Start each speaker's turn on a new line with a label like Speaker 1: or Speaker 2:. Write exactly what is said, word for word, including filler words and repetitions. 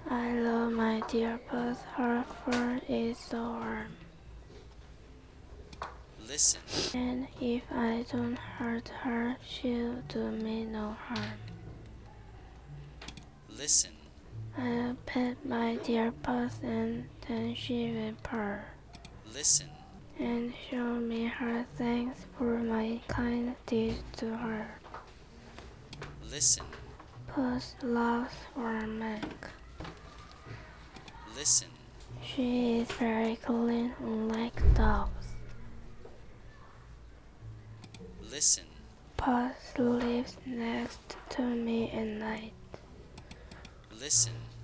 Speaker 1: I love my dear but her fur is so warm.
Speaker 2: Listen.
Speaker 1: And if I don't hurt her, she'll do me no harm.
Speaker 2: Listen.
Speaker 1: I'll pet my dear puss and then she will purr.
Speaker 2: Listen.
Speaker 1: And show me her thanks for my kind deed to her.
Speaker 2: Listen.
Speaker 1: Puss loves for milk.
Speaker 2: Listen.
Speaker 1: She is very clean, unlike dogs.
Speaker 2: Listen.
Speaker 1: Puss lives next to me at night.
Speaker 2: Listen.